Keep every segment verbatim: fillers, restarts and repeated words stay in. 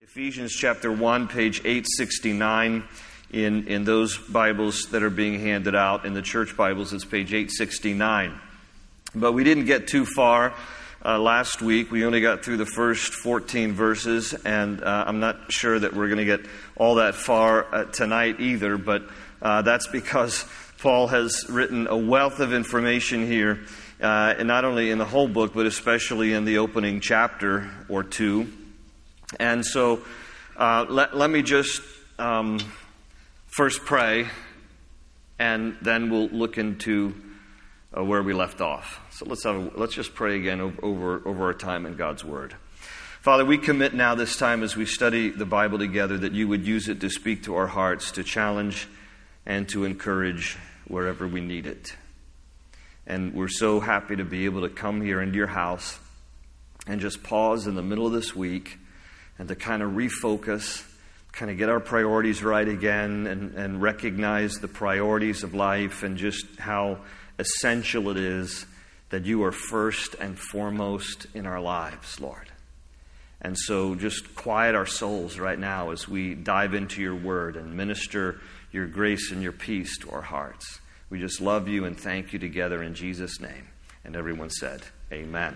Ephesians chapter one, page eight sixty-nine, in, in those Bibles that are being handed out. In the church Bibles, it's page eight sixty-nine. But we didn't get too far uh, last week. We only got through the first fourteen verses, and uh, I'm not sure that we're going to get all that far uh, tonight either, but uh, that's because Paul has written a wealth of information here, uh, and not only in the whole book, but especially in the opening chapter or two. And so uh, let, let me just um, first pray, and then we'll look into uh, where we left off. So let's have a, let's just pray again over, over over our time in God's Word. Father, we commit now this time as we study the Bible together that you would use it to speak to our hearts, to challenge and to encourage wherever we need it. And we're so happy to be able to come here into your house and just pause in the middle of this week and to kind of refocus, kind of get our priorities right again and, and recognize the priorities of life and just how essential it is that you are first and foremost in our lives, Lord. And so just quiet our souls right now as we dive into your word and minister your grace and your peace to our hearts. We just love you and thank you together in Jesus' name. And everyone said, amen.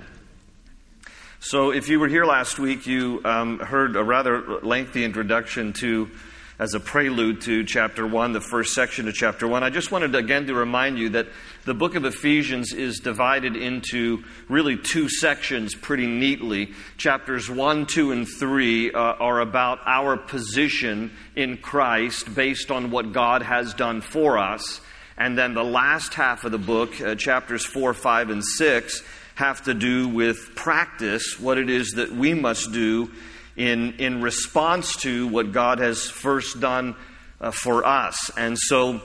So if you were here last week, you um, heard a rather lengthy introduction to, as a prelude to chapter one, the first section of chapter one. I just wanted to, again to remind you that the book of Ephesians is divided into really two sections pretty neatly. Chapters one, two, and three uh, are about our position in Christ based on what God has done for us. And then the last half of the book, uh, chapters four, five, and six, have to do with practice, what it is that we must do in in response to what God has first done uh, for us. And so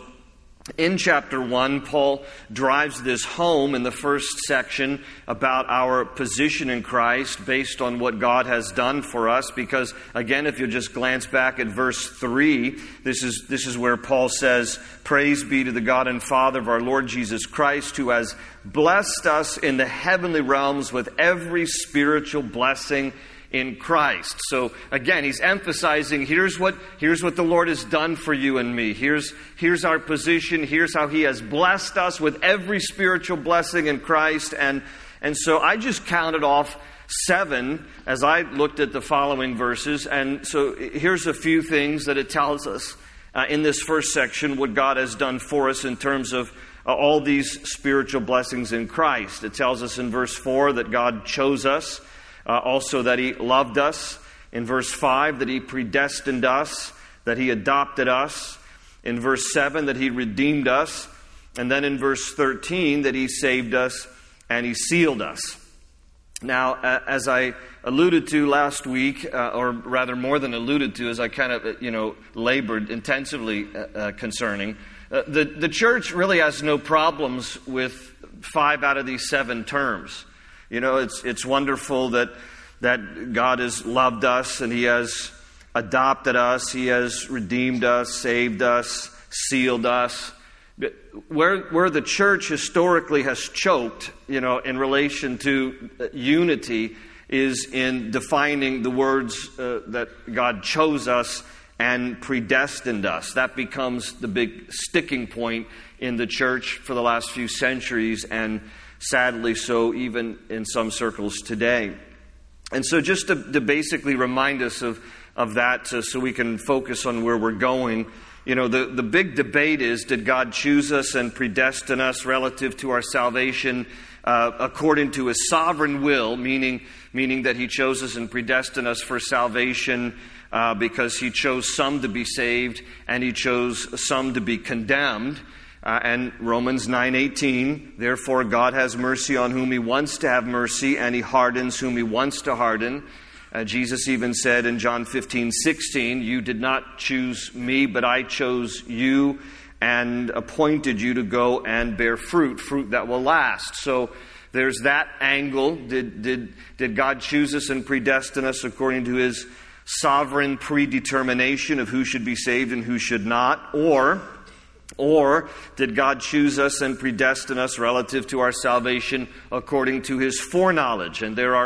in chapter one, Paul drives this home in the first section about our position in Christ based on what God has done for us. Because, again, if you just glance back at verse three, this is, this is where Paul says, "Praise be to the God and Father of our Lord Jesus Christ, who has blessed us in the heavenly realms with every spiritual blessing in Christ." So again, he's emphasizing here's what here's what the Lord has done for you and me. Here's here's our position. Here's how he has blessed us with every spiritual blessing in Christ. And and so I just counted off seven as I looked at the following verses. And so here's a few things that it tells us uh, in this first section, what God has done for us in terms of uh, all these spiritual blessings in Christ. It tells us in verse four that God chose us. Uh, also that he loved us. In verse five, that he predestined us, that he adopted us. In verse seven, that he redeemed us. And then in verse thirteen, that he saved us and he sealed us. Now, uh, as I alluded to last week, uh, or rather more than alluded to, as I kind of, you know, labored intensively uh, uh, concerning, uh, the, the church really has no problems with five out of these seven terms. You know, it's it's wonderful that that God has loved us and he has adopted us, he has redeemed us, saved us, sealed us. Where where the church historically has choked, you know, in relation to unity is in defining the words uh, that God chose us and predestined us. That becomes the big sticking point in the church for the last few centuries, and sadly so even in some circles today. And so just to, to basically remind us of, of that so, so we can focus on where we're going, you know, the, the big debate is, did God choose us and predestine us relative to our salvation uh, according to his sovereign will, meaning, meaning that he chose us and predestined us for salvation uh, because he chose some to be saved and he chose some to be condemned. Uh, and Romans nine eighteen, therefore God has mercy on whom he wants to have mercy, and he hardens whom he wants to harden. Uh, Jesus even said in John fifteen sixteen, you did not choose me, but I chose you and appointed you to go and bear fruit, fruit that will last. So there's that angle. Did, did, did God choose us and predestine us according to his sovereign predetermination of who should be saved and who should not? Or Or did God choose us and predestine us relative to our salvation according to his foreknowledge? And there are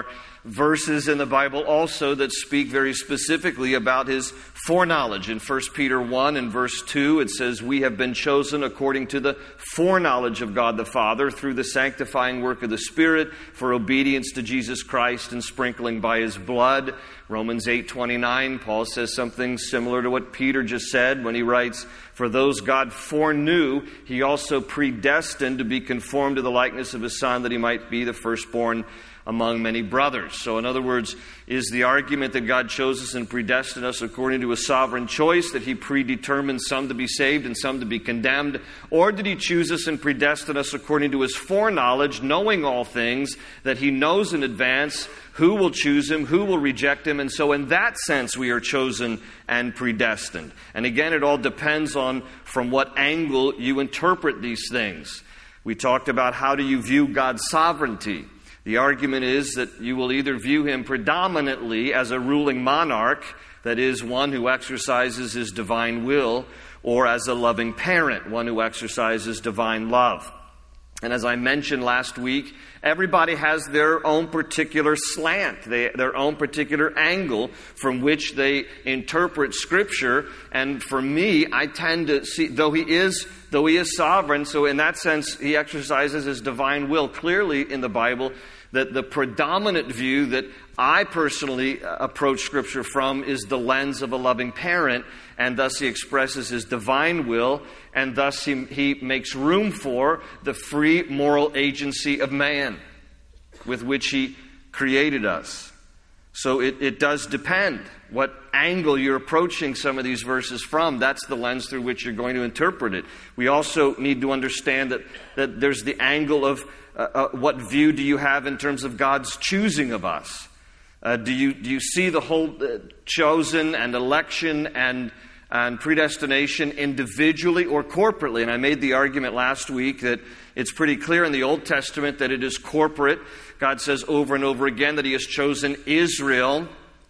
verses in the Bible also that speak very specifically about his foreknowledge. In First Peter one and verse two, it says, "We have been chosen according to the foreknowledge of God the Father through the sanctifying work of the Spirit for obedience to Jesus Christ and sprinkling by his blood." Romans eight twenty-nine, Paul says something similar to what Peter just said when he writes, "For those God foreknew, he also predestined to be conformed to the likeness of his Son, that he might be the firstborn among many brothers." So in other words, is the argument that God chose us and predestined us according to his sovereign choice, that he predetermined some to be saved and some to be condemned? Or did he choose us and predestine us according to his foreknowledge, knowing all things, that he knows in advance who will choose him, who will reject him? And so in that sense, we are chosen and predestined. And again, it all depends on from what angle you interpret these things. We talked about how do you view God's sovereignty. The argument is that you will either view him predominantly as a ruling monarch, that is, one who exercises his divine will, or as a loving parent, one who exercises divine love. And as I mentioned last week, everybody has their own particular slant, they, their own particular angle from which they interpret Scripture. And for me, I tend to see, though he is, though he is sovereign, so in that sense, he exercises his divine will clearly in the Bible, that the predominant view that I personally approach Scripture from is the lens of a loving parent, and thus he expresses his divine will, and thus he, he makes room for the free moral agency of man with which he created us. So it, it does depend what angle you're approaching some of these verses from. That's the lens through which you're going to interpret it. We also need to understand that, that there's the angle of uh, uh, what view do you have in terms of God's choosing of us? Uh, do you do you see the whole uh, chosen and election and and predestination individually or corporately? And I made the argument last week that it's pretty clear in the Old Testament that it is corporate. God says over and over again that he has chosen Israel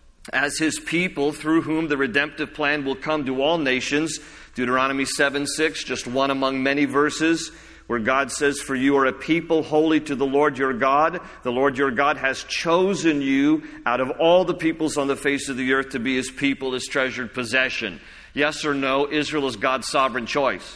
as his people, through whom the redemptive plan will come to all nations. Deuteronomy seven six, just one among many verses, where God says, "For you are a people holy to the Lord your God. The Lord your God has chosen you out of all the peoples on the face of the earth to be his people, his treasured possession." Yes or no, Israel is God's sovereign choice?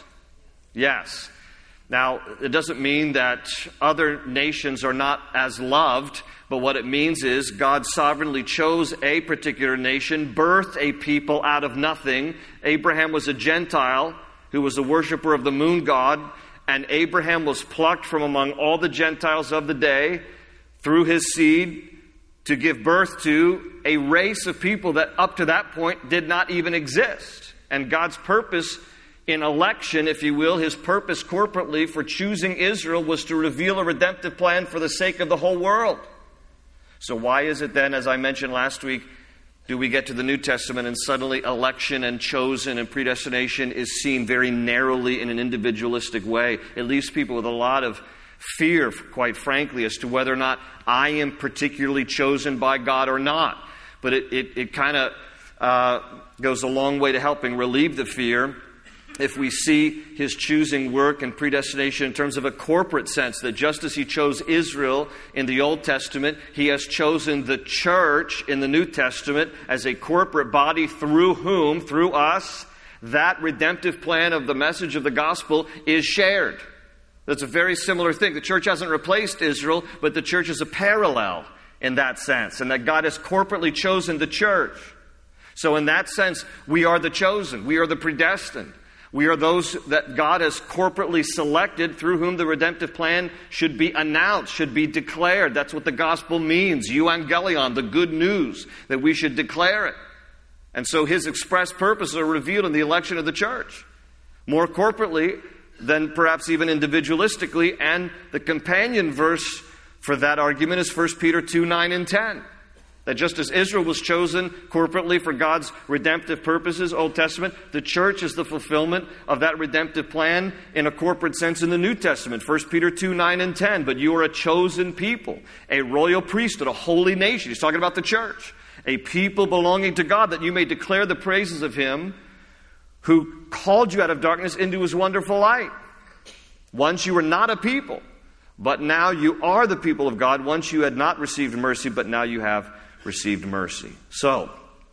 Yes. Now, it doesn't mean that other nations are not as loved, but what it means is God sovereignly chose a particular nation, birthed a people out of nothing. Abraham was a Gentile who was a worshiper of the moon god, and Abraham was plucked from among all the Gentiles of the day through his seed to give birth to a race of people that up to that point did not even exist. And God's purpose in election, if you will, his purpose corporately for choosing Israel was to reveal a redemptive plan for the sake of the whole world. So why is it then, as I mentioned last week, do we get to the New Testament and suddenly election and chosen and predestination is seen very narrowly in an individualistic way? It leaves people with a lot of fear, quite frankly, as to whether or not I am particularly chosen by God or not. But it, it, it kind of uh, goes a long way to helping relieve the fear if we see his choosing work and predestination in terms of a corporate sense, that just as he chose Israel in the Old Testament, he has chosen the church in the New Testament as a corporate body through whom, through us, that redemptive plan of the message of the gospel is shared. That's a very similar thing. The church hasn't replaced Israel, but the church is a parallel in that sense, and that God has corporately chosen the church. So in that sense, we are the chosen. We are the predestined. We are those that God has corporately selected, through whom the redemptive plan should be announced, should be declared. That's what the gospel means. Euangelion, the good news, that we should declare it. And so his express purposes are revealed in the election of the church, more corporately than perhaps even individualistically. And the companion verse for that argument is First Peter two, nine and ten. That just as Israel was chosen corporately for God's redemptive purposes, Old Testament, the church is the fulfillment of that redemptive plan in a corporate sense in the New Testament. First Peter two, nine and ten. But you are a chosen people, a royal priesthood, a holy nation. He's talking about the church. A people belonging to God, that you may declare the praises of him who called you out of darkness into his wonderful light. Once you were not a people. But now you are the people of God. Once you had not received mercy, but now you have received mercy. So,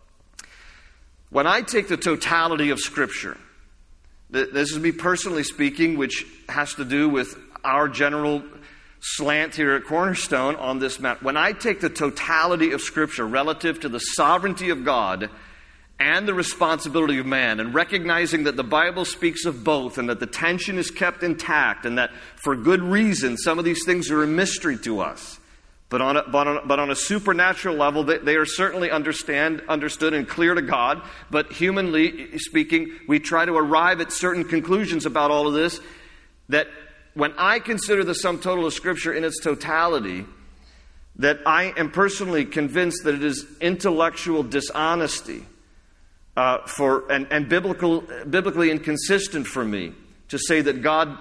when I take the totality of Scripture, this is me personally speaking, which has to do with our general slant here at Cornerstone on this matter. When I take the totality of Scripture relative to the sovereignty of God and the responsibility of man, and recognizing that the Bible speaks of both, and that the tension is kept intact, and that for good reason some of these things are a mystery to us, but on a, but on a, but on a supernatural level, they, they are certainly understand, understood and clear to God. But humanly speaking, we try to arrive at certain conclusions about all of this, that when I consider the sum total of Scripture in its totality, that I am personally convinced that it is intellectual dishonesty Uh, for and, and biblical, biblically inconsistent for me to say that God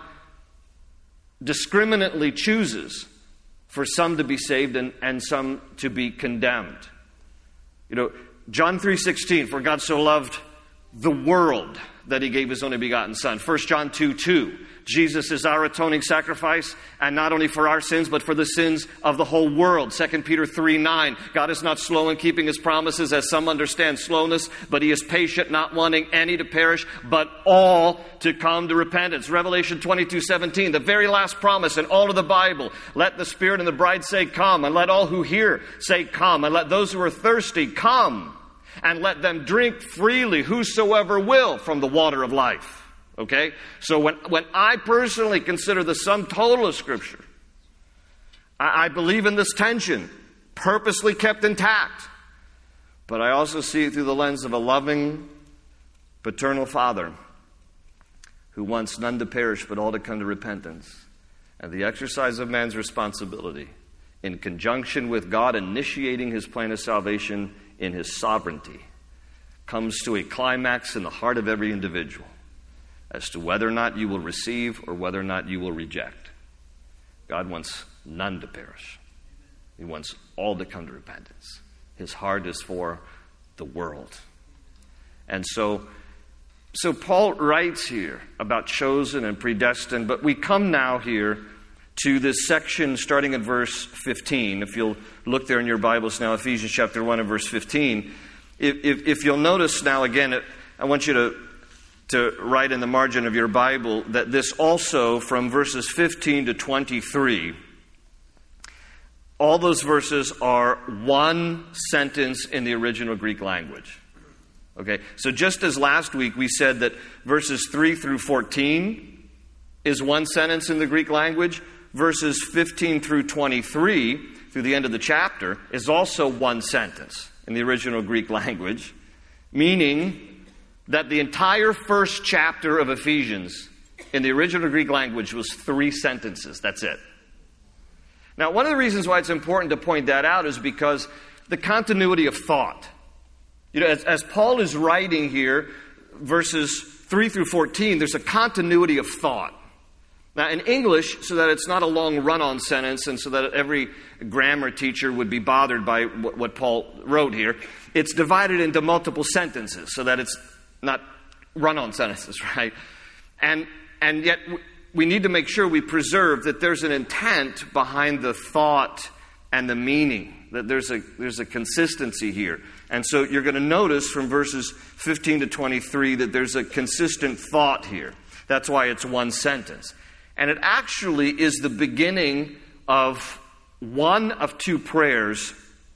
discriminately chooses for some to be saved and, and some to be condemned. You know, John three sixteen, for God so loved the world that He gave His only begotten Son. First John two two, Jesus is our atoning sacrifice, and not only for our sins, but for the sins of the whole world. Second Peter three nine, God is not slow in keeping His promises, as some understand slowness, but He is patient, not wanting any to perish, but all to come to repentance. Revelation twenty-two seventeen, the very last promise in all of the Bible. Let the Spirit and the bride say, come, and let all who hear say, come, and let those who are thirsty come, and let them drink freely, whosoever will, from the water of life. Okay? So when, when I personally consider the sum total of Scripture, I, I believe in this tension, purposely kept intact. But I also see it through the lens of a loving, paternal Father who wants none to perish, but all to come to repentance. And the exercise of man's responsibility, in conjunction with God initiating His plan of salvation in His sovereignty, comes to a climax in the heart of every individual as to whether or not you will receive or whether or not you will reject. God wants none to perish. He wants all to come to repentance. His heart is for the world. And so, so Paul writes here about chosen and predestined, but we come now here to this section starting at verse fifteen. If you'll look there in your Bibles now, Ephesians chapter one and verse fifteen. If, if, if you'll notice now again, I want you to, to write in the margin of your Bible that this also from verses fifteen to twenty-three, all those verses are one sentence in the original Greek language. Okay, so just as last week we said that verses three through fourteen is one sentence in the Greek language, verses fifteen through twenty-three, through the end of the chapter, is also one sentence in the original Greek language, meaning that the entire first chapter of Ephesians in the original Greek language was three sentences. That's it. Now, one of the reasons why it's important to point that out is because the continuity of thought. You know, as, as Paul is writing here, verses three through fourteen, there's a continuity of thought. Now, in English, so that it's not a long run-on sentence and so that every grammar teacher would be bothered by what, what Paul wrote here, it's divided into multiple sentences so that it's not run-on sentences, right? And, and yet we need to make sure we preserve that there's an intent behind the thought and the meaning, that there's a, there's a consistency here. And so you're going to notice from verses fifteen to twenty-three that there's a consistent thought here. That's why it's one sentence. And it actually is the beginning of one of two prayers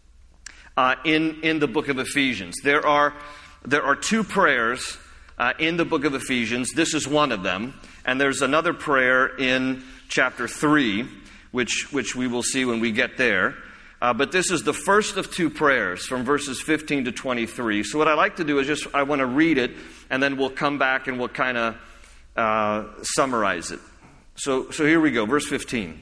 uh, in, in the book of Ephesians. There are, there are two prayers uh, in the book of Ephesians. This is one of them. And there's another prayer in chapter three, which, which we will see when we get there. Uh, but this is the first of two prayers from verses fifteen to twenty-three. So what I like to do is just, I want to read it, and then we'll come back and we'll kind of uh, summarize it. So, so here we go, verse fifteen.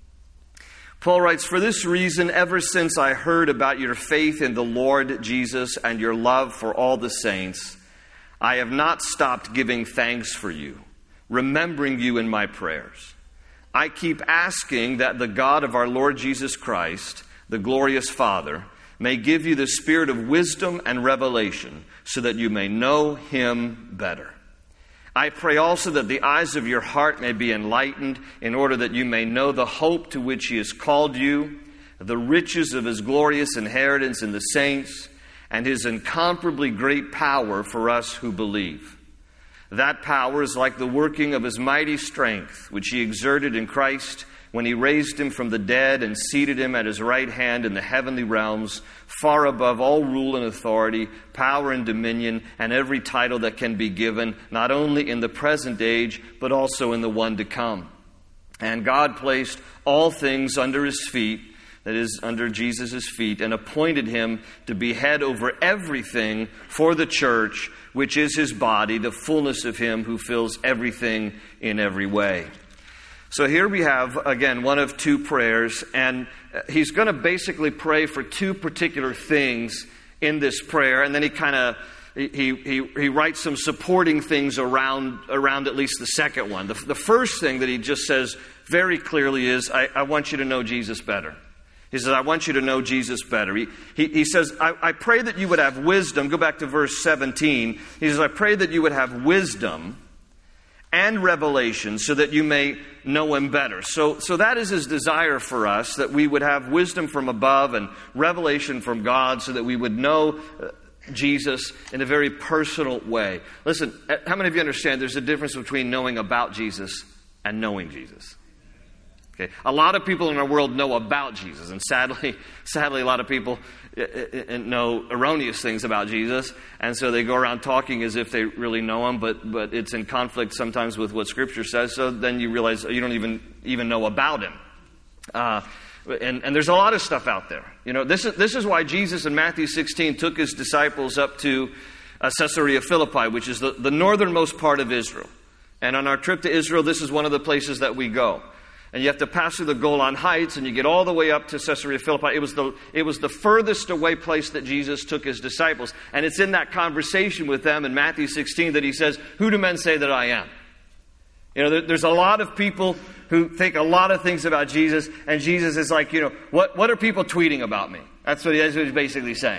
Paul writes, "For this reason, ever since I heard about your faith in the Lord Jesus and your love for all the saints, I have not stopped giving thanks for you, remembering you in my prayers. I keep asking that the God of our Lord Jesus Christ, the glorious Father, may give you the spirit of wisdom and revelation so that you may know Him better. I pray also that the eyes of your heart may be enlightened, in order that you may know the hope to which He has called you, the riches of His glorious inheritance in the saints, and His incomparably great power for us who believe. That power is like the working of His mighty strength, which He exerted in Christ when He raised Him from the dead and seated Him at His right hand in the heavenly realms, far above all rule and authority, power and dominion, and every title that can be given, not only in the present age, but also in the one to come. And God placed all things under His feet, that is, under Jesus' feet, and appointed Him to be head over everything for the church, which is His body, the fullness of Him who fills everything in every way. So here we have, again, one of two prayers, and he's going to basically pray for two particular things in this prayer, and then he kind of he, he he writes some supporting things around around at least the second one. The, the first thing that he just says very clearly is, I, I want you to know Jesus better. He says, I want you to know Jesus better. He, he, he says, I, I pray that you would have wisdom. Go back to verse seventeen. He says, I pray that you would have wisdom and revelation so that you may know Him better. So, so that is His desire for us, that we would have wisdom from above and revelation from God so that we would know Jesus in a very personal way. Listen, how many of you understand there's a difference between knowing about Jesus and knowing Jesus? Okay. A lot of people in our world know about Jesus, and sadly, sadly, a lot of people know erroneous things about Jesus, and so they go around talking as if they really know Him, but but it's in conflict sometimes with what Scripture says. So then you realize you don't even even know about Him. Uh, and and there's a lot of stuff out there. You know, this is this is why Jesus in Matthew sixteen took His disciples up to uh, Caesarea Philippi, which is the, the northernmost part of Israel. And on our trip to Israel, this is one of the places that we go. And you have to pass through the Golan Heights, and you get all the way up to Caesarea Philippi. It was the it was the furthest away place that Jesus took His disciples. And it's in that conversation with them in Matthew sixteen that He says, who do men say that I am? You know, there, there's a lot of people who think a lot of things about Jesus, and Jesus is like, you know, what, what are people tweeting about me? That's what, he, that's what he's basically saying.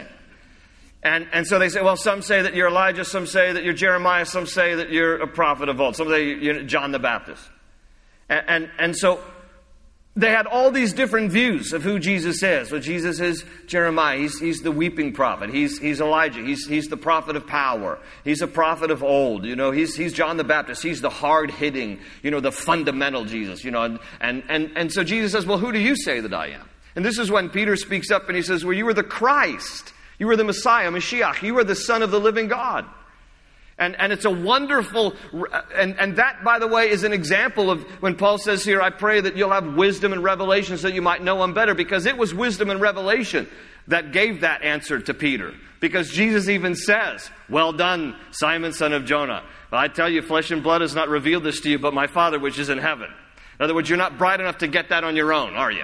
And and so they say, well, some say that you're Elijah, some say that you're Jeremiah, some say that you're a prophet of old, some say you're John the Baptist. And, and and so they had all these different views of who Jesus is. Well, Jesus is Jeremiah. He's he's the weeping prophet. He's he's Elijah. He's he's the prophet of power. He's a prophet of old. You know, he's he's John the Baptist. He's the hard hitting, you know, the fundamental Jesus. You know, and and and, and so Jesus says, well, who do you say that I am? And this is when Peter speaks up and he says, well, you are the Christ. You are the Messiah, Mashiach. You are the Son of the living God. And and it's a wonderful, and, and that, by the way, is an example of when Paul says here, I pray that you'll have wisdom and revelation so that you might know Him better, because it was wisdom and revelation that gave that answer to Peter. Because Jesus even says, well done, Simon, son of Jonah. Well, I tell you, flesh and blood has not revealed this to you, but my Father which is in heaven. In other words, you're not bright enough to get that on your own, are you?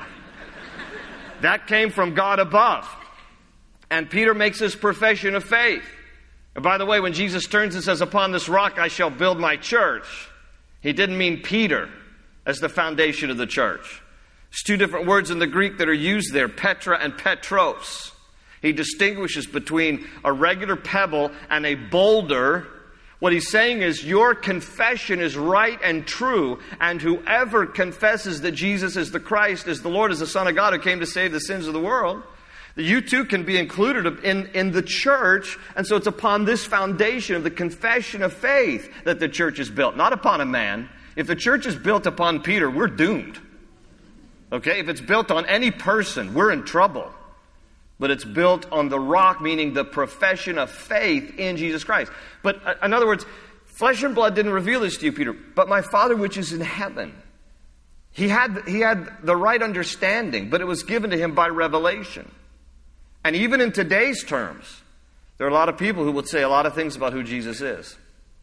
That came from God above. And Peter makes his profession of faith. And by the way, when Jesus turns and says, upon this rock I shall build my church, He didn't mean Peter as the foundation of the church. There's two different words in the Greek that are used there, Petra and Petros. He distinguishes between a regular pebble and a boulder. What he's saying is, your confession is right and true, and whoever confesses that Jesus is the Christ, is the Lord, is the Son of God who came to save the sins of the world, you too can be included in, in the church. And so it's upon this foundation of the confession of faith that the church is built, not upon a man. If the church is built upon Peter, we're doomed. Okay? If it's built on any person, we're in trouble. But it's built on the rock, meaning the profession of faith in Jesus Christ. But uh, in other words, flesh and blood didn't reveal this to you, Peter, but my Father which is in heaven. He had, he had the right understanding, but it was given to him by revelation. And even in today's terms, there are a lot of people who would say a lot of things about who Jesus is.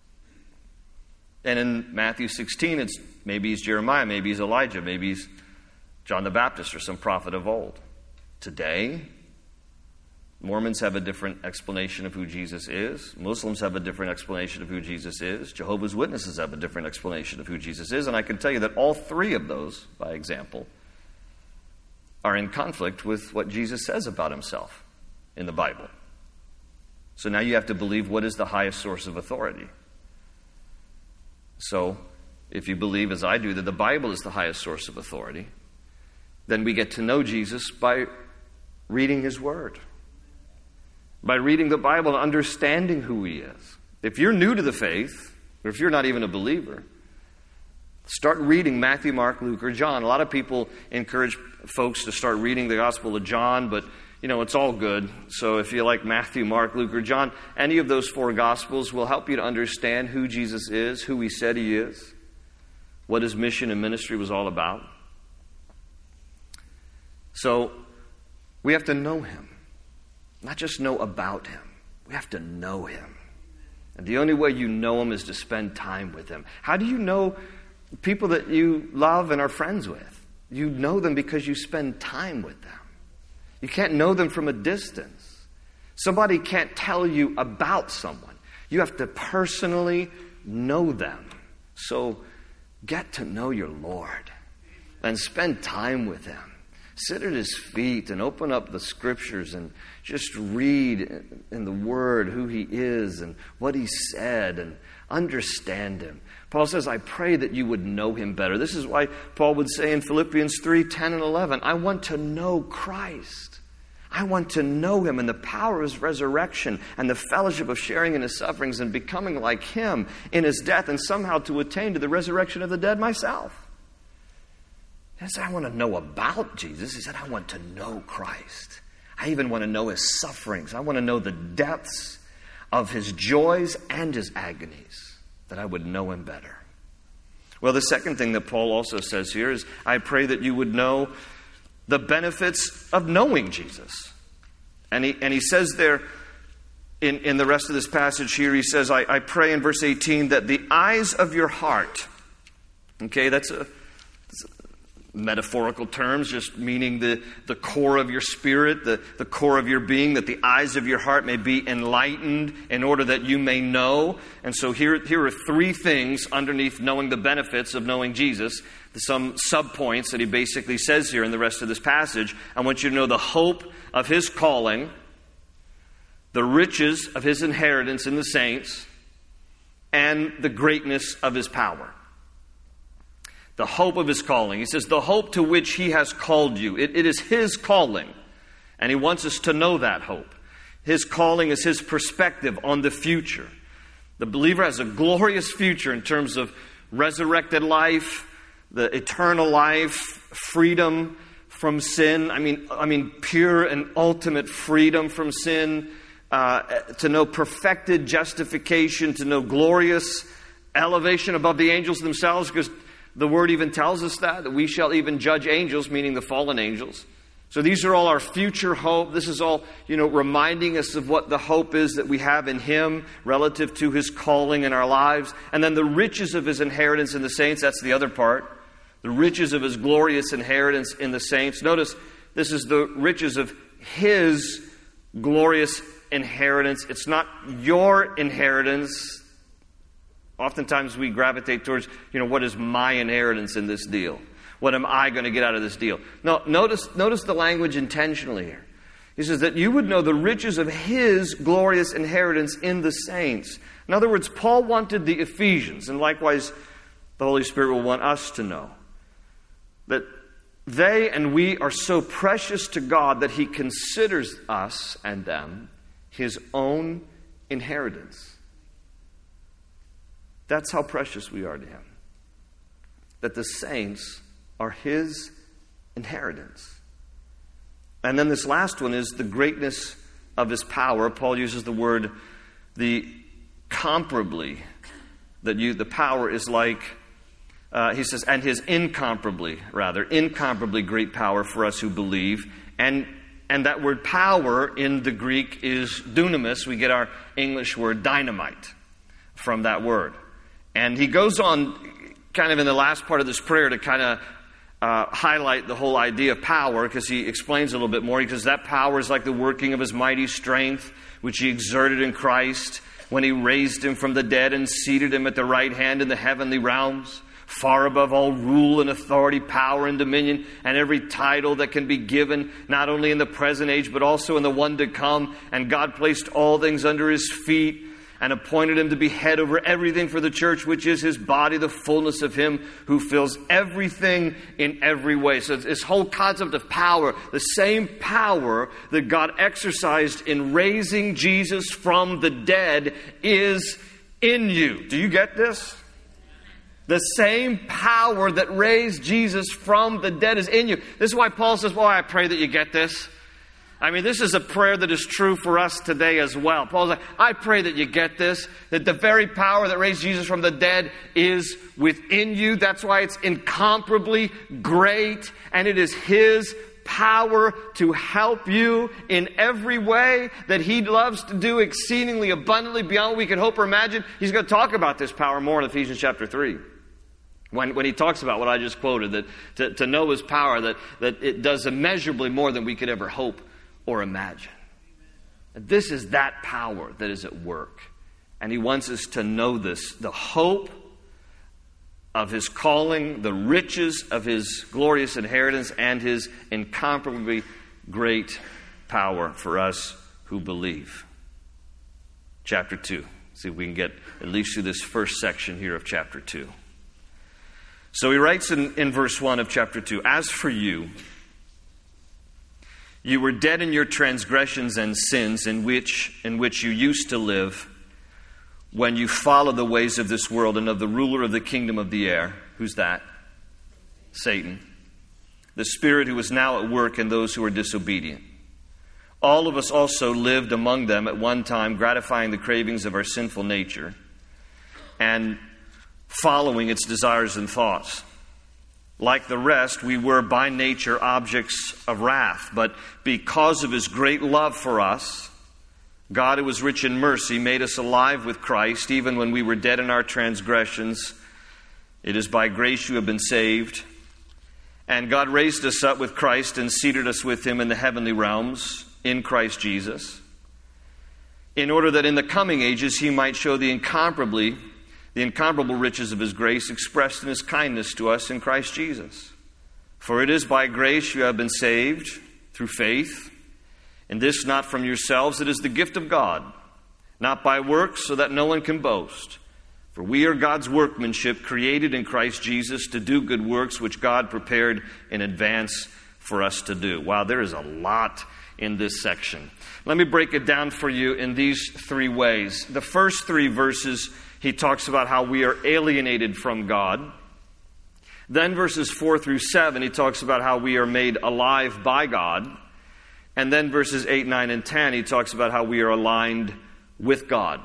And in Matthew sixteen, it's maybe he's Jeremiah, maybe he's Elijah, maybe he's John the Baptist or some prophet of old. Today, Mormons have a different explanation of who Jesus is. Muslims have a different explanation of who Jesus is. Jehovah's Witnesses have a different explanation of who Jesus is. And I can tell you that all three of those, by example, are in conflict with what Jesus says about Himself in the Bible. So now you have to believe, what is the highest source of authority? So, if you believe, as I do, that the Bible is the highest source of authority, then we get to know Jesus by reading His Word, by reading the Bible and understanding who He is. If you're new to the faith, or if you're not even a believer, start reading Matthew, Mark, Luke, or John. A lot of people encourage folks to start reading the Gospel of John, but, you know, it's all good. So if you like Matthew, Mark, Luke, or John, any of those four Gospels will help you to understand who Jesus is, who He said He is, what His mission and ministry was all about. So we have to know Him, not just know about Him. We have to know Him. And the only way you know Him is to spend time with Him. How do you know people that you love and are friends with? You know them because you spend time with them. You can't know them from a distance. Somebody can't tell you about someone. You have to personally know them. So get to know your Lord and spend time with Him. Sit at His feet and open up the Scriptures and just read in the Word who He is and what He said and understand Him. Paul says, I pray that you would know Him better. This is why Paul would say in Philippians three, ten and eleven, I want to know Christ. I want to know Him and the power of His resurrection and the fellowship of sharing in His sufferings and becoming like Him in His death and somehow to attain to the resurrection of the dead myself. He said, I want to know about Jesus. He said, I want to know Christ. I even want to know His sufferings. I want to know the depths of His joys and His agonies, that I would know Him better. Well, the second thing that Paul also says here is, I pray that you would know the benefits of knowing Jesus. And he, and he says there in, in the rest of this passage here, he says, I, I pray in verse eighteen that the eyes of your heart, okay, that's a, that's a metaphorical terms, just meaning the, the core of your spirit, the, the core of your being, that the eyes of your heart may be enlightened in order that you may know. And so here, here are three things underneath knowing the benefits of knowing Jesus. Some subpoints that he basically says here in the rest of this passage. I want you to know the hope of His calling, the riches of His inheritance in the saints, and the greatness of His power. The hope of His calling. He says, the hope to which He has called you. It, it is His calling. And He wants us to know that hope. His calling is His perspective on the future. The believer has a glorious future in terms of resurrected life, the eternal life, freedom from sin. I mean, I mean, pure and ultimate freedom from sin. Uh, to know perfected justification, to know glorious elevation above the angels themselves, because the Word even tells us that, that we shall even judge angels, meaning the fallen angels. So these are all our future hope. This is all, you know, reminding us of what the hope is that we have in Him relative to His calling in our lives. And then the riches of His inheritance in the saints, that's the other part. The riches of His glorious inheritance in the saints. Notice, this is the riches of His glorious inheritance. It's not your inheritance. Oftentimes we gravitate towards, you know, what is my inheritance in this deal? What am I going to get out of this deal? No, notice, notice the language intentionally here. He says that you would know the riches of His glorious inheritance in the saints. In other words, Paul wanted the Ephesians, and likewise the Holy Spirit will want us to know, that they and we are so precious to God that He considers us and them His own inheritance. That's how precious we are to Him. That the saints are His inheritance. And then this last one is the greatness of His power. Paul uses the word, the comparably, that you, the power is like, uh, he says, and His incomparably, rather, incomparably great power for us who believe. And and that word power in the Greek is dunamis. We get our English word dynamite from that word. And he goes on kind of in the last part of this prayer to kind of uh, highlight the whole idea of power, because he explains a little bit more. Because that power is like the working of His mighty strength, which He exerted in Christ when He raised Him from the dead and seated Him at the right hand in the heavenly realms, far above all rule and authority, power and dominion, and every title that can be given, not only in the present age, but also in the one to come. And God placed all things under His feet. and appointed him to be head over everything for the church, which is his body, the fullness of him who fills everything in every way. So this whole concept of power, the same power that God exercised in raising Jesus from the dead is in you. Do you get this? The same power that raised Jesus from the dead is in you. This is why Paul says, well, I pray that you get this. I mean, this is a prayer that is true for us today as well. Paul's like, I pray that you get this, that the very power that raised Jesus from the dead is within you. That's why it's incomparably great, and it is His power to help you in every way that He loves to do exceedingly abundantly beyond what we can hope or imagine. He's going to talk about this power more in Ephesians chapter three. When, when he talks about what I just quoted, that to, to know His power, that, that it does immeasurably more than we could ever hope or imagine. This is that power that is at work. And He wants us to know this, the hope of His calling, the riches of His glorious inheritance, and His incomparably great power for us who believe. Chapter two. See if we can get at least through this first section here of chapter two. So he writes in, in verse one of chapter two, as for you, you were dead in your transgressions and sins in which, in which you used to live when you followed the ways of this world and of the ruler of the kingdom of the air. Who's that? Satan. The spirit who is now at work in those who are disobedient. All of us also lived among them at one time, gratifying the cravings of our sinful nature and following its desires and thoughts. Like the rest, we were by nature objects of wrath, but because of His great love for us, God, who was rich in mercy, made us alive with Christ, even when we were dead in our transgressions. It is by grace you have been saved. And God raised us up with Christ and seated us with Him in the heavenly realms in Christ Jesus, in order that in the coming ages He might show the incomparably the incomparable riches of His grace expressed in His kindness to us in Christ Jesus. For it is by grace you have been saved through faith, and this not from yourselves, it is the gift of God, not by works, so that no one can boast. For we are God's workmanship, created in Christ Jesus to do good works, which God prepared in advance for us to do. Wow, there is a lot in this section. Let me break it down for you in these three ways. The first three verses, he talks about how we are alienated from God. Then verses four through seven, he talks about how we are made alive by God. And then verses eight, nine, and ten, he talks about how we are aligned with God.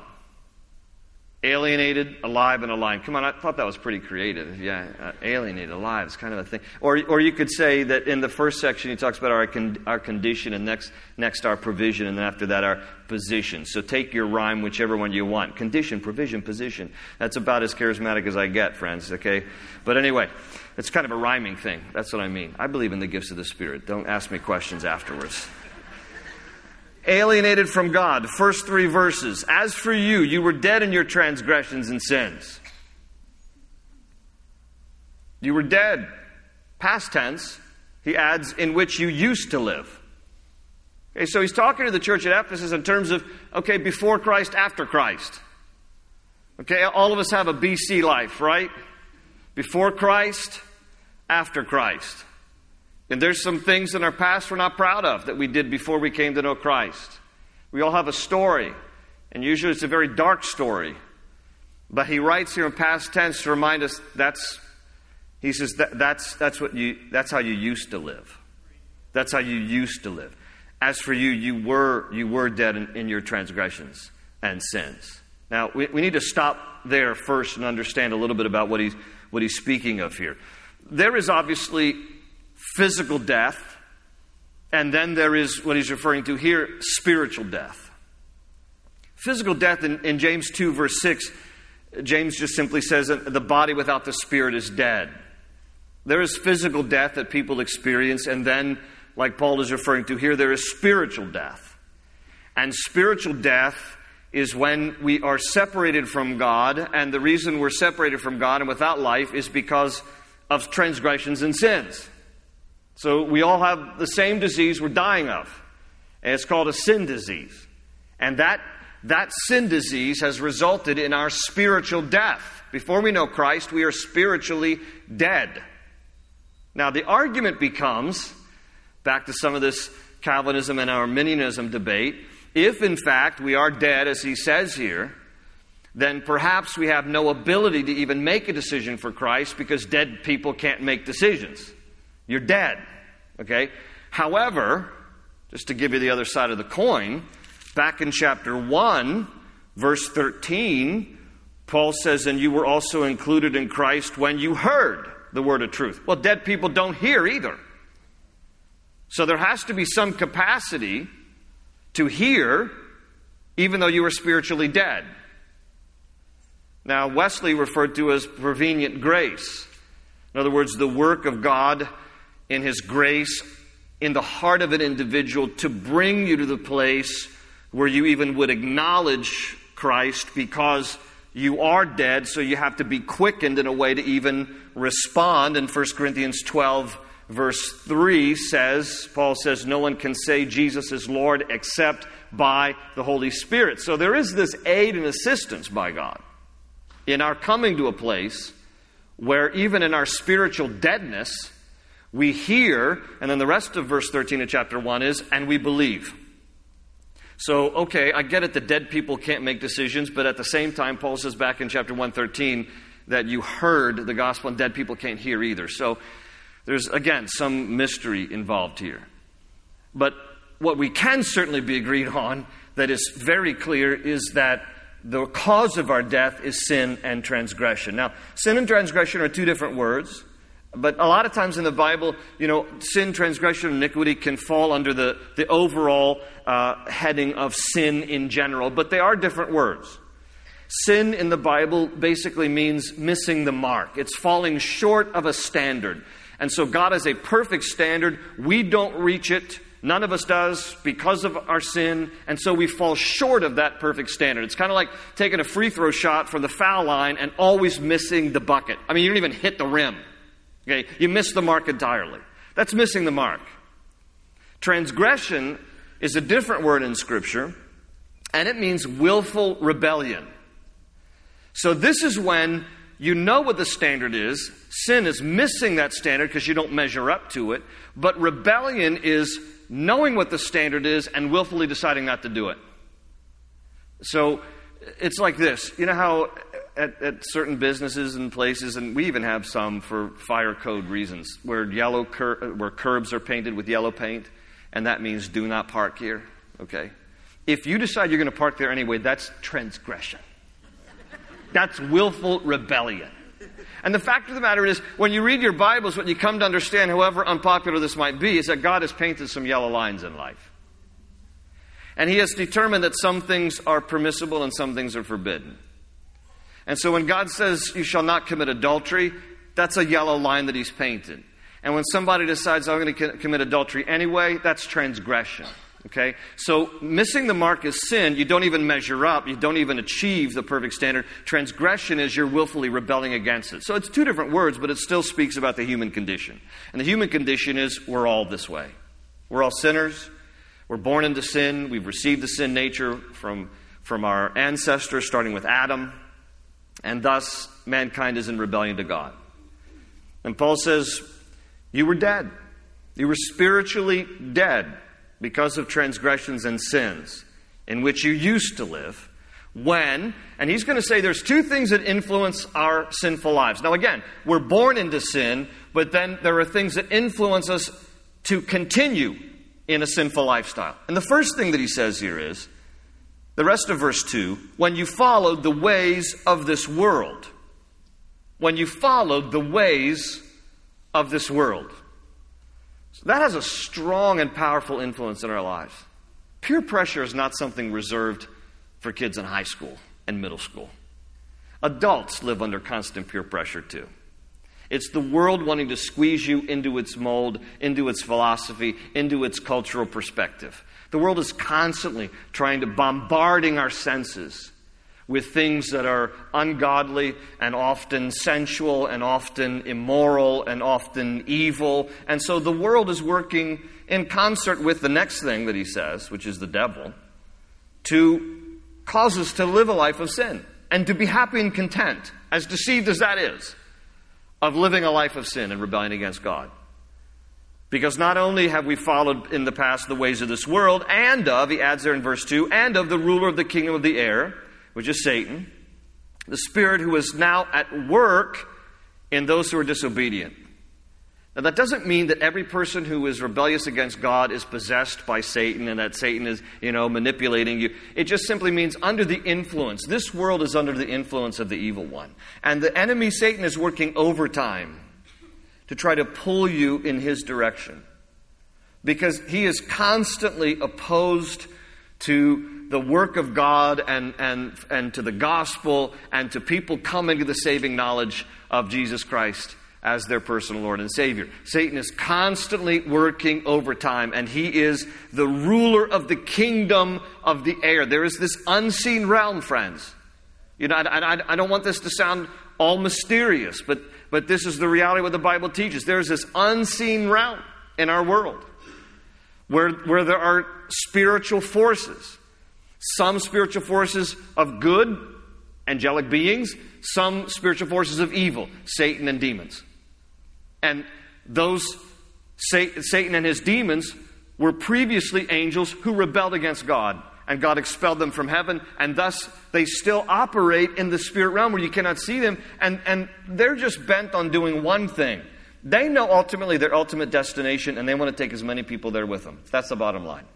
Alienated, alive, and aligned. Come on, I thought that was pretty creative. Yeah, uh, alienated, alive is kind of a thing. Or or you could say that in the first section he talks about our con- our condition, and next next our provision, and then after that our position. So take your rhyme, whichever one you want. Condition, provision, position. That's about as charismatic as I get, friends, okay? But anyway, it's kind of a rhyming thing. That's what I mean. I believe in the gifts of the Spirit. Don't ask me questions afterwards. Alienated from God. The first three verses. As for you, you were dead in your transgressions and sins. You were dead. Past tense. He adds, in which you used to live. Okay, so he's talking to the church at Ephesus in terms of, okay, before Christ, after Christ. Okay, all of us have a B C life, right? Before Christ, after Christ. And there's some things in our past we're not proud of that we did before we came to know Christ. We all have a story, and usually it's a very dark story. But he writes here in past tense to remind us that's, he says that, that's that's what you that's how you used to live. That's how you used to live. As for you, you were you were dead in, in your transgressions and sins. Now we, we need to stop there first and understand a little bit about what he's what he's speaking of here. There is obviously physical death, and then there is what he's referring to here, spiritual death. Physical death in, in James two, verse six, James just simply says that the body without the spirit is dead. There is physical death that people experience, and then, like Paul is referring to here, there is spiritual death. And spiritual death is when we are separated from God, and the reason we're separated from God and without life is because of transgressions and sins. So we all have the same disease we're dying of. And it's called a sin disease. And that that sin disease has resulted in our spiritual death. Before we know Christ, we are spiritually dead. Now, the argument becomes, back to some of this Calvinism and Arminianism debate, if in fact we are dead, as he says here, then perhaps we have no ability to even make a decision for Christ because dead people can't make decisions. You're dead. Okay? However, just to give you the other side of the coin, back in chapter one, verse thirteen, Paul says, and you were also included in Christ when you heard the word of truth. Well, dead people don't hear either. So there has to be some capacity to hear even though you were spiritually dead. Now, Wesley referred to as prevenient grace. In other words, the work of God in His grace in the heart of an individual to bring you to the place where you even would acknowledge Christ because you are dead, so you have to be quickened in a way to even respond. And First Corinthians twelve, verse three says, Paul says, no one can say Jesus is Lord except by the Holy Spirit. So there is this aid and assistance by God in our coming to a place where even in our spiritual deadness, we hear, and then the rest of verse thirteen of chapter one is, and we believe. So, okay, I get it that dead people can't make decisions, but at the same time, Paul says back in chapter one thirteen that you heard the gospel and dead people can't hear either. So there's, again, some mystery involved here. But what we can certainly be agreed on that is very clear is that the cause of our death is sin and transgression. Now, sin and transgression are two different words, but a lot of times in the Bible, you know, sin, transgression, iniquity can fall under the, the overall uh, heading of sin in general, but they are different words. Sin in the Bible basically means missing the mark. It's falling short of a standard. And so God has a perfect standard. We don't reach it. None of us does because of our sin, and so we fall short of that perfect standard. It's kind of like taking a free throw shot from the foul line and always missing the bucket. I mean, you don't even hit the rim. Okay, you miss the mark entirely. That's missing the mark. Transgression is a different word in Scripture, and it means willful rebellion. So this is when you know what the standard is. Sin is missing that standard because you don't measure up to it. But rebellion is knowing what the standard is and willfully deciding not to do it. So it's like this. You know how at, at certain businesses and places, and we even have some for fire code reasons, where yellow cur- where curbs are painted with yellow paint, and that means do not park here. Okay? If you decide you're going to park there anyway, that's transgression. That's willful rebellion. And the fact of the matter is, when you read your Bibles, what you come to understand, however unpopular this might be, is that God has painted some yellow lines in life. And He has determined that some things are permissible and some things are forbidden. And so when God says, you shall not commit adultery, that's a yellow line that He's painted. And when somebody decides, I'm going to commit adultery anyway, that's transgression. Okay? So missing the mark is sin. You don't even measure up. You don't even achieve the perfect standard. Transgression is you're willfully rebelling against it. So it's two different words, but it still speaks about the human condition. And the human condition is we're all this way. We're all sinners. We're born into sin. We've received the sin nature from, from our ancestors, starting with Adam. And thus, mankind is in rebellion to God. And Paul says, you were dead. You were spiritually dead because of transgressions and sins in which you used to live when, and he's going to say there's two things that influence our sinful lives. Now again, we're born into sin, but then there are things that influence us to continue in a sinful lifestyle. And the first thing that he says here is, the rest of verse two, when you followed the ways of this world. When you followed the ways of this world. So that has a strong and powerful influence in our lives. Peer pressure is not something reserved for kids in high school and middle school. Adults live under constant peer pressure too. It's the world wanting to squeeze you into its mold, into its philosophy, into its cultural perspective. The world is constantly trying to bombarding our senses with things that are ungodly and often sensual and often immoral and often evil. And so the world is working in concert with the next thing that he says, which is the devil, to cause us to live a life of sin and to be happy and content, as deceived as that is, of living a life of sin and rebelling against God. Because not only have we followed in the past the ways of this world, and of, he adds there in verse two, and of the ruler of the kingdom of the air, which is Satan, the spirit who is now at work in those who are disobedient. Now, that doesn't mean that every person who is rebellious against God is possessed by Satan and that Satan is, you know, manipulating you. It just simply means under the influence. This world is under the influence of the evil one. And the enemy, Satan, is working overtime to try to pull you in his direction. Because he is constantly opposed to the work of God and, and, and to the gospel and to people coming to the saving knowledge of Jesus Christ as their personal Lord and Savior. Satan is constantly working overtime, and he is the ruler of the kingdom of the air. There is this unseen realm, friends. You know, I, I, I don't want this to sound all mysterious, but, but this is the reality of what the Bible teaches. There's this unseen realm in our world where, where there are spiritual forces. Some spiritual forces of good, angelic beings. Some spiritual forces of evil, Satan and demons. And those, Satan and his demons, were previously angels who rebelled against God. And God expelled them from heaven. And thus, they still operate in the spirit realm where you cannot see them. And, and they're just bent on doing one thing. They know ultimately their ultimate destination, and they want to take as many people there with them. That's the bottom line.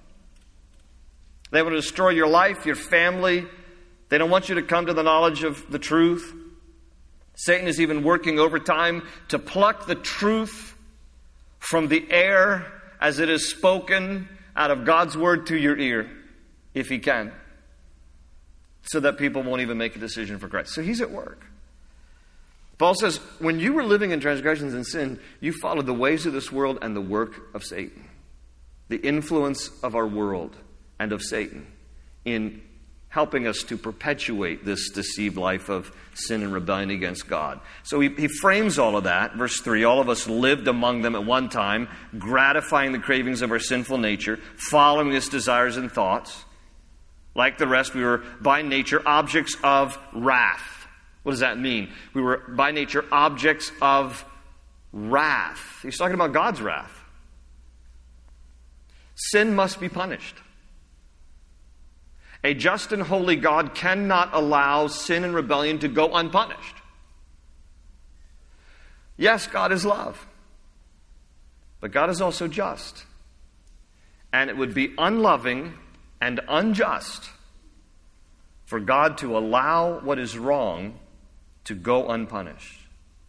They want to destroy your life, your family. They don't want you to come to the knowledge of the truth. Satan is even working overtime to pluck the truth from the air as it is spoken out of God's word to your ear, if he can, so that people won't even make a decision for Christ. So he's at work. Paul says, when you were living in transgressions and sin, you followed the ways of this world and the work of Satan, the influence of our world and of Satan in helping us to perpetuate this deceived life of sin and rebellion against God. So he, he frames all of that. Verse three, all of us lived among them at one time, gratifying the cravings of our sinful nature, following its desires and thoughts. Like the rest, we were by nature objects of wrath. What does that mean? We were by nature objects of wrath. He's talking about God's wrath. Sin must be punished. A just and holy God cannot allow sin and rebellion to go unpunished. Yes, God is love. But God is also just. And it would be unloving and unjust for God to allow what is wrong to go unpunished.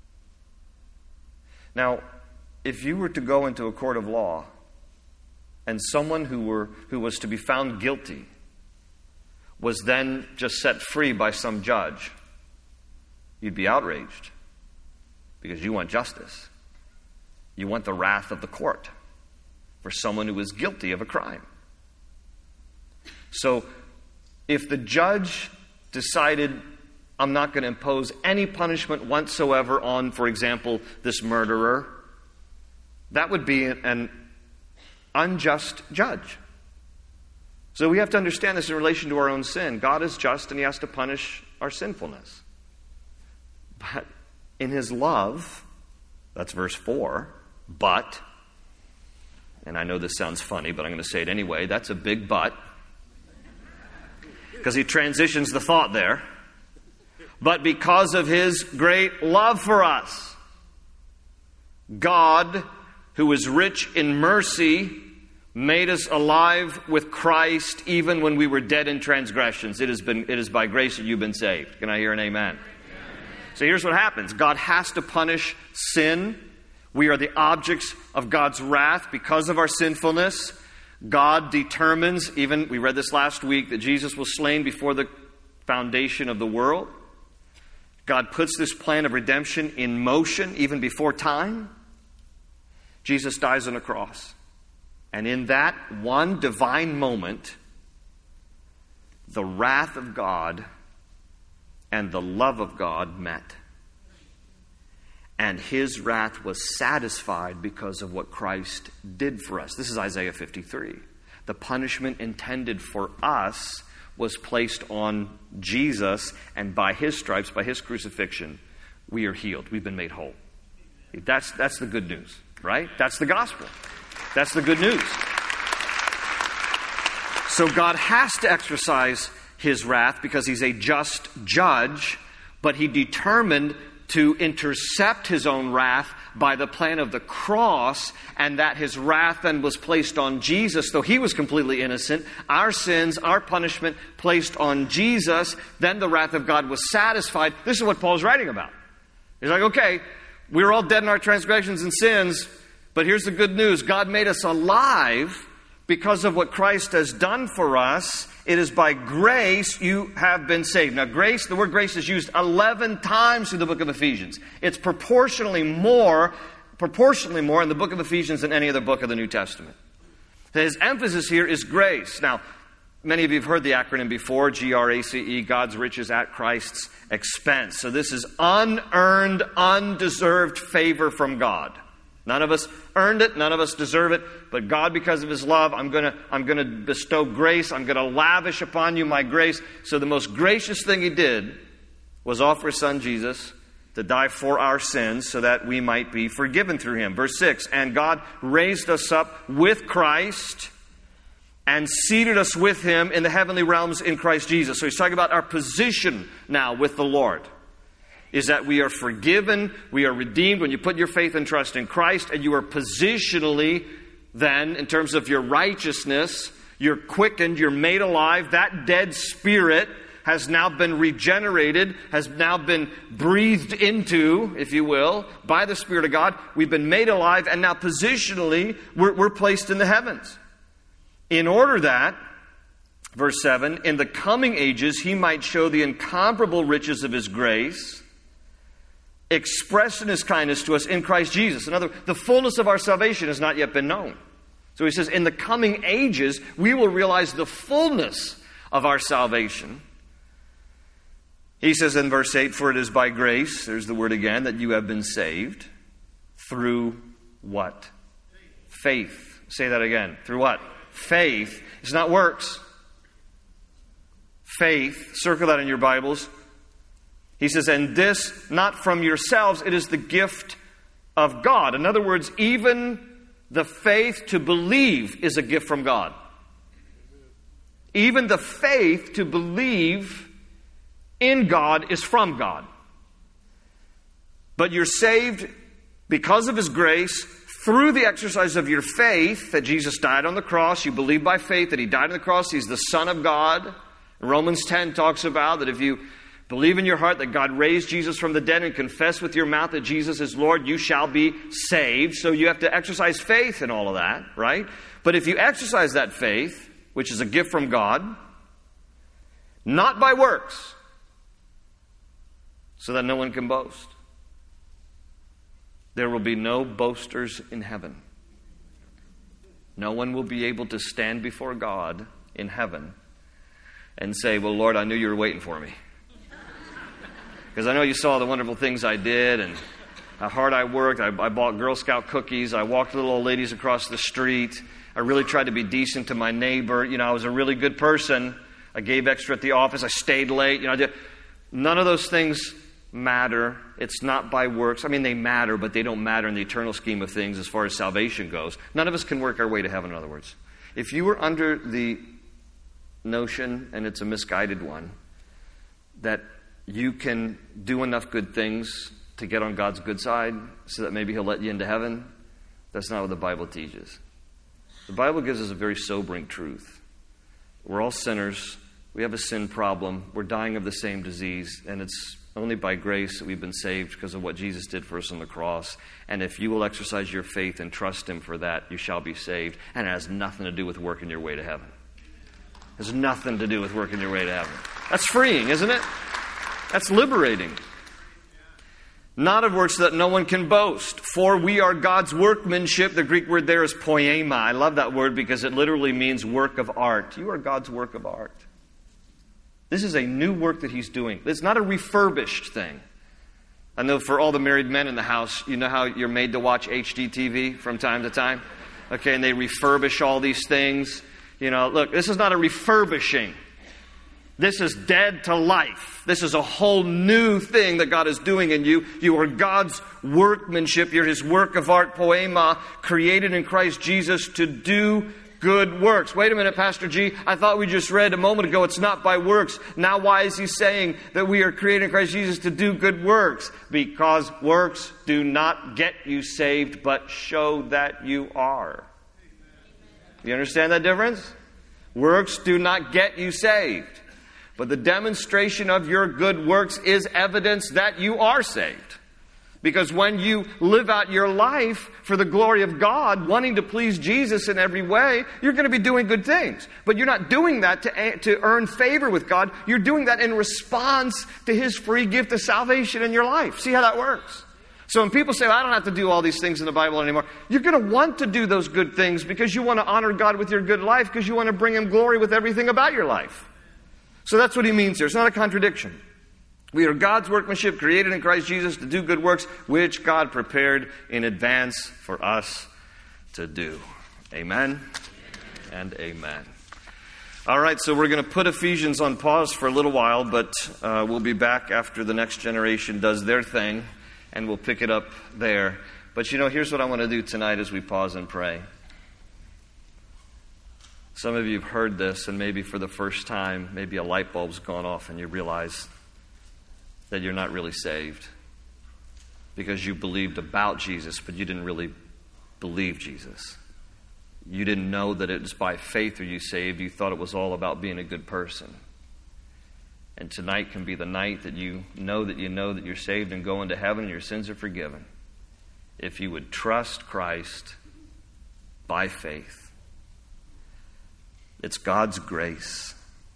Now, if you were to go into a court of law and someone who were who was to be found guilty was then just set free by some judge, you'd be outraged because you want justice. You want the wrath of the court for someone who is guilty of a crime. So if the judge decided, I'm not going to impose any punishment whatsoever on, for example, this murderer, that would be an unjust judge. So we have to understand this in relation to our own sin. God is just and he has to punish our sinfulness. But in his love, that's verse four, but, and I know this sounds funny, but I'm going to say it anyway, that's a big but, because he transitions the thought there. But because of his great love for us, God, who is rich in mercy, made us alive with Christ even when we were dead in transgressions. It has been, it is by grace that you've been saved. Can I hear an amen? Amen. So here's what happens. God has to punish sin. We are the objects of God's wrath because of our sinfulness. God determines, even, we read this last week, that Jesus was slain before the foundation of the world. God puts this plan of redemption in motion even before time. Jesus dies on a cross. And in that one divine moment, the wrath of God and the love of God met. And his wrath was satisfied because of what Christ did for us. This is Isaiah fifty-three. The punishment intended for us was placed on Jesus, and by his stripes, by his crucifixion, we are healed. We've been made whole. That's, that's the good news, right? That's the gospel. That's the good news. So God has to exercise his wrath because he's a just judge, but he determined to intercept his own wrath by the plan of the cross, and that his wrath then was placed on Jesus, though he was completely innocent. Our sins, our punishment placed on Jesus, then the wrath of God was satisfied. This is what Paul's writing about. He's like, okay, we were all dead in our transgressions and sins, but here's the good news. God made us alive because of what Christ has done for us. It is by grace you have been saved. Now, grace, the word grace is used eleven times through the book of Ephesians. It's proportionally more, proportionally more in the book of Ephesians than any other book of the New Testament. His emphasis here is grace. Now, many of you have heard the acronym before, G R A C E, God's riches at Christ's expense. So this is unearned, undeserved favor from God. None of us earned it. None of us deserve it. But God, because of his love, I'm going to I'm going to bestow grace. I'm going to lavish upon you my grace. So the most gracious thing he did was offer his son Jesus to die for our sins so that we might be forgiven through him. Verse six, and God raised us up with Christ and seated us with him in the heavenly realms in Christ Jesus. So he's talking about our position now with the Lord. Is that we are forgiven, we are redeemed when you put your faith and trust in Christ, and you are positionally then, in terms of your righteousness, you're quickened, you're made alive. That dead spirit has now been regenerated, has now been breathed into, if you will, by the Spirit of God. We've been made alive, and now positionally, we're, we're placed in the heavens. In order that, verse seven, in the coming ages he might show the incomparable riches of his grace, expressed in his kindness to us in Christ Jesus. In other words, the fullness of our salvation has not yet been known. So he says, in the coming ages, we will realize the fullness of our salvation. He says in verse eight, for it is by grace, there's the word again, that you have been saved through what? Faith. Say that again. Through what? Faith. It's not works. Faith. Circle that in your Bibles. He says, and this not from yourselves, it is the gift of God. In other words, even the faith to believe is a gift from God. Even the faith to believe in God is from God. But you're saved because of his grace through the exercise of your faith that Jesus died on the cross. You believe by faith that he died on the cross. He's the Son of God. Romans ten talks about that if you believe in your heart that God raised Jesus from the dead and confess with your mouth that Jesus is Lord, you shall be saved. So you have to exercise faith in all of that, right? But if you exercise that faith, which is a gift from God, not by works, so that no one can boast, there will be no boasters in heaven. No one will be able to stand before God in heaven and say, well, Lord, I knew you were waiting for me. Because I know you saw the wonderful things I did and how hard I worked. I, I bought Girl Scout cookies. I walked little old ladies across the street. I really tried to be decent to my neighbor. You know, I was a really good person. I gave extra at the office. I stayed late. You know, I did. None of those things matter. It's not by works. I mean, they matter, but they don't matter in the eternal scheme of things as far as salvation goes. None of us can work our way to heaven, in other words. If you were under the notion, and it's a misguided one, that you can do enough good things to get on God's good side so that maybe he'll let you into heaven, that's not what the Bible teaches. The Bible gives us a very sobering truth. We're all sinners. We have a sin problem. We're dying of the same disease, and it's only by grace that we've been saved because of what Jesus did for us on the cross. And if you will exercise your faith and trust him for that, you shall be saved. And it has nothing to do with working your way to heaven. It has nothing to do with working your way to heaven. That's freeing, isn't it? That's liberating. Not of works so that no one can boast. For we are God's workmanship. The Greek word there is poema. I love that word because it literally means work of art. You are God's work of art. This is a new work that he's doing. It's not a refurbished thing. I know for all the married men in the house, you know how you're made to watch H D T V from time to time? Okay, and they refurbish all these things. You know, look, this is not a refurbishing. This is dead to life. This is a whole new thing that God is doing in you. You are God's workmanship. You're His work of art, poema, created in Christ Jesus to do good works. Wait a minute, Pastor G. I thought we just read a moment ago it's not by works. Now why is he saying that we are created in Christ Jesus to do good works? Because works do not get you saved, but show that you are. You understand that difference? Works do not get you saved. But the demonstration of your good works is evidence that you are saved. Because when you live out your life for the glory of God, wanting to please Jesus in every way, you're going to be doing good things. But you're not doing that to, to earn favor with God. You're doing that in response to His free gift of salvation in your life. See how that works? So when people say, well, I don't have to do all these things in the Bible anymore, you're going to want to do those good things because you want to honor God with your good life, because you want to bring Him glory with everything about your life. So that's what he means here. It's not a contradiction. We are God's workmanship, created in Christ Jesus to do good works, which God prepared in advance for us to do. Amen and amen. All right, so we're going to put Ephesians on pause for a little while, but uh, we'll be back after the next generation does their thing, and we'll pick it up there. But you know, here's what I want to do tonight as we pause and pray. Some of you have heard this, and maybe for the first time, maybe a light bulb's gone off and you realize that you're not really saved because you believed about Jesus, but you didn't really believe Jesus. You didn't know that it was by faith are you saved. You thought it was all about being a good person. And tonight can be the night that you know that you know that you're saved and go into heaven and your sins are forgiven. If you would trust Christ by faith. It's God's grace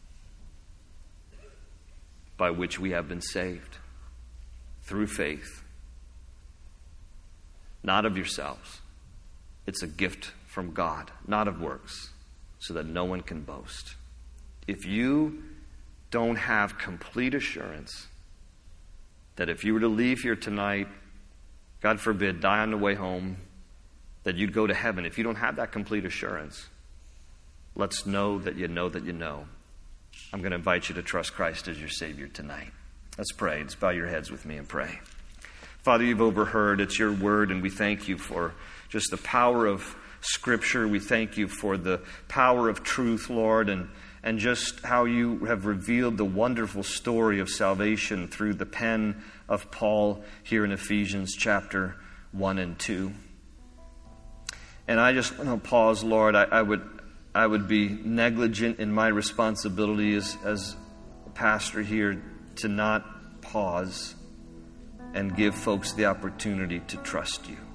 by which we have been saved through faith, not of yourselves. It's a gift from God, not of works, so that no one can boast. If you don't have complete assurance that if you were to leave here tonight, God forbid, die on the way home, that you'd go to heaven, if you don't have that complete assurance, let's know that you know that you know. I'm going to invite you to trust Christ as your Savior tonight. Let's pray. Let's bow your heads with me and pray. Father, you've overheard. It's your word, and we thank you for just the power of Scripture. We thank you for the power of truth, Lord, and, and just how you have revealed the wonderful story of salvation through the pen of Paul here in Ephesians chapter one and two. And I just want to pause, Lord. I, I would... I would be negligent in my responsibility as, as a pastor here to not pause and give folks the opportunity to trust you.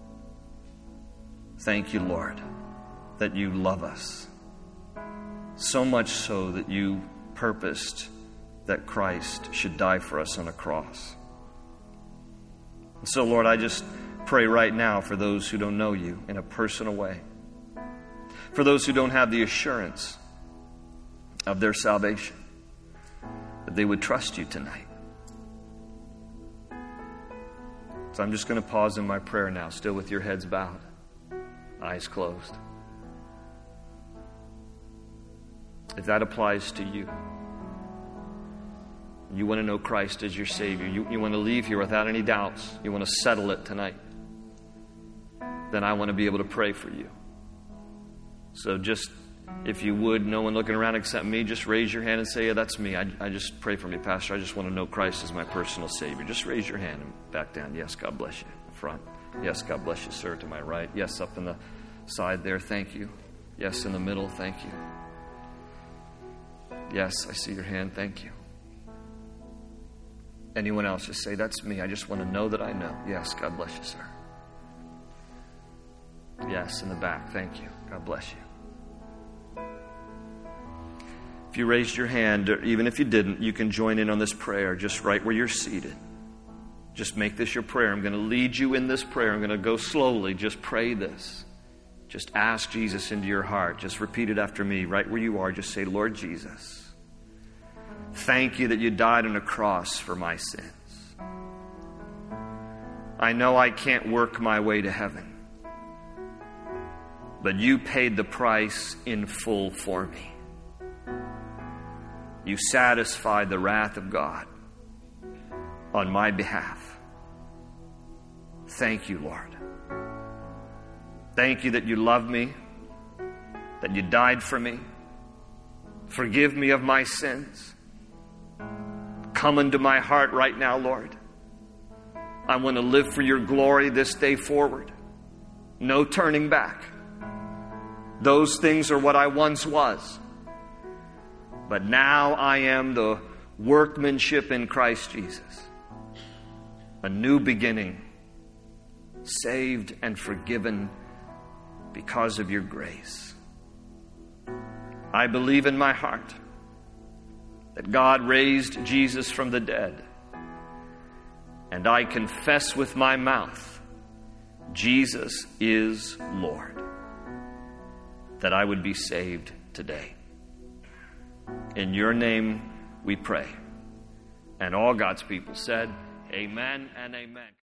Thank you, Lord, that you love us. So much so that you purposed that Christ should die for us on a cross. And so, Lord, I just pray right now for those who don't know you in a personal way. For those who don't have the assurance of their salvation, that they would trust you tonight. So I'm just going to pause in my prayer now, still with your heads bowed, eyes closed. If that applies to you, you want to know Christ as your Savior, you, you want to leave here without any doubts, you want to settle it tonight, then I want to be able to pray for you. So just, if you would, no one looking around except me, just raise your hand and say, yeah, that's me. I, I just pray for me, Pastor. I just want to know Christ as my personal Savior. Just raise your hand and back down. Yes, God bless you. Front. Yes, God bless you, sir, to my right. Yes, up in the side there. Thank you. Yes, in the middle. Thank you. Yes, I see your hand. Thank you. Anyone else, just say, that's me. I just want to know that I know. Yes, God bless you, sir. Yes, in the back. Thank you. God bless you. If you raised your hand, or even if you didn't, you can join in on this prayer just right where you're seated. Just make this your prayer. I'm going to lead you in this prayer. I'm going to go slowly. Just pray this. Just ask Jesus into your heart. Just repeat it after me right where you are. Just say, Lord Jesus, thank you that you died on a cross for my sins. I know I can't work my way to heaven, but you paid the price in full for me. You satisfied the wrath of God on my behalf. Thank you, Lord. Thank you that you love me, that you died for me. Forgive me of my sins. Come into my heart right now, Lord. I want to live for your glory this day forward. No turning back. Those things are what I once was. But now I am the workmanship in Christ Jesus. A new beginning. Saved and forgiven because of your grace. I believe in my heart that God raised Jesus from the dead. And I confess with my mouth, Jesus is Lord. That I would be saved today. In your name we pray. And all God's people said, amen and amen.